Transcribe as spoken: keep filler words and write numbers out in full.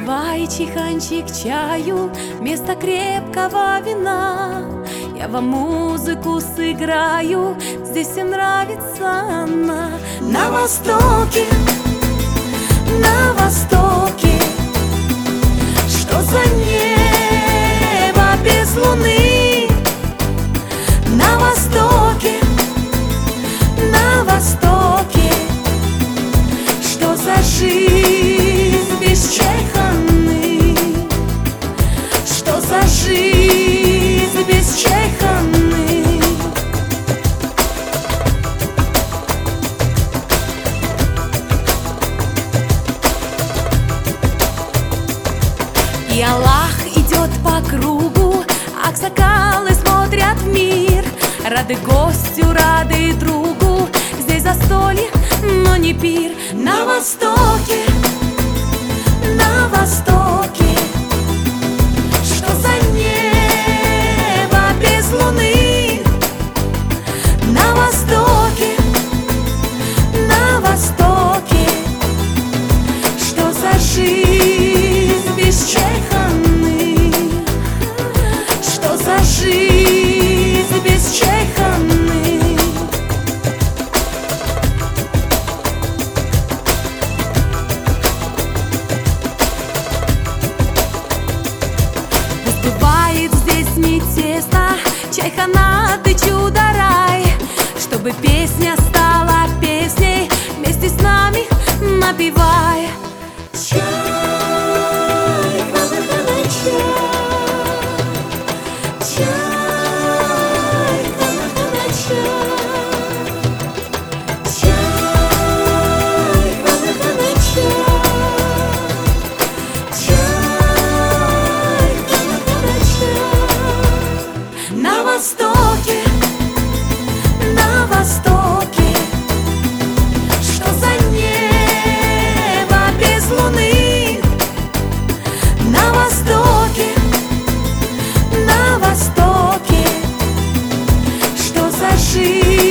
Наливай чайханчик чаю вместо крепкого вина. Я вам музыку сыграю, здесь всем нравится она. На востоке, на востоке, что за небо без луны? На востоке, на востоке, что за жизнь без чайханы? Что за жизнь без чайханы? И Аллах идет по кругу, аксакалы смотрят в мир. Рады гостю, рады другу, здесь застолье, но не пир. На востоке, на востоке, что за небо без луны? На востоке, на востоке, что за жизнь без чайханы? Что за жизнь без чайханы? Бывает здесь не тесно, чайхана ты чудо-рай, чтобы песня стала песней, вместе с нами напевай. Чай, хана-хана, чай, чай, хана-хана, чай, чай, хана-хана, чай. На востоке, на востоке, что за небо без луны? На востоке, на востоке, что за жизнь